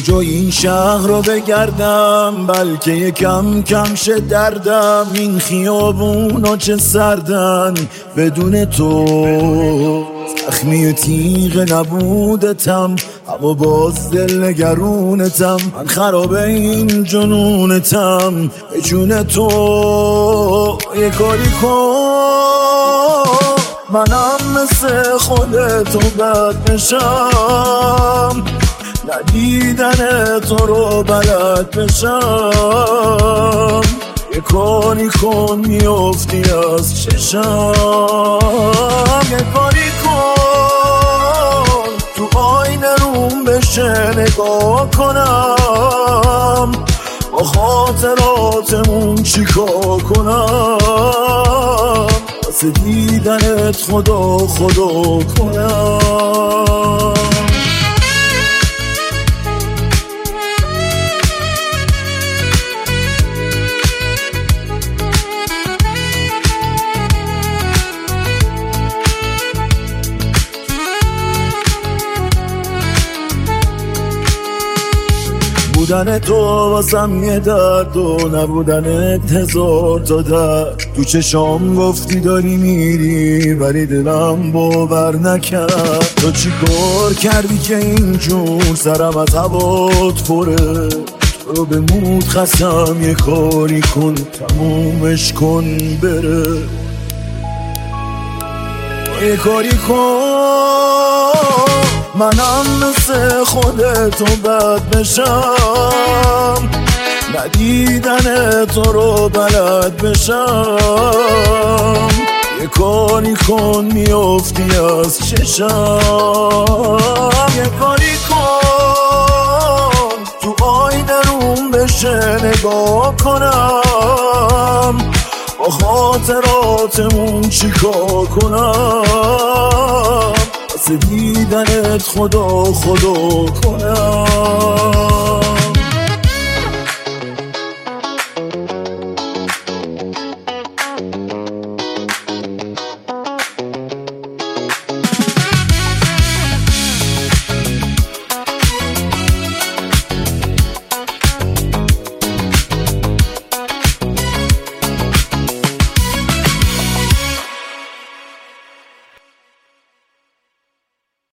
جای این شهر رو بگردم، بلکه یکم کم شه دردم. این خیابونا چه سردن بدون تو، زخمی تیغ نبودتم اما باز دل نگرونتم. من خرابه این جنونتم به جون تو. یه کاری کن منم مثل خودتو بد بشم، ندیدن تو رو بلد بشم. یه کاری کن میافتی از چشم. یه کاری کن تو آینه روم بشه نگاه کنم، با خاطراتمون چیکار کنم، واسه دیدنت خدا کنم. بودن تو واسم یه درد و نبودنت هزار تا درد. تو چشام گفتی داری میری ولی دلم باور نکرد. تو چی کار کردی که اینجور سرم از هوات پره؟ تو رو به مود خستم، یه کاری کن تمومش کن بره. یه کاری کن منم مثل خودتو بد بشم، ندیدن تو رو بلد بشم. یه کاری کن میافتی از چشم. یه کاری کن تو آینه روم بشه نگاه کنم، با خاطراتمون چیکار کنم، واسه دیدنت خدا کنم.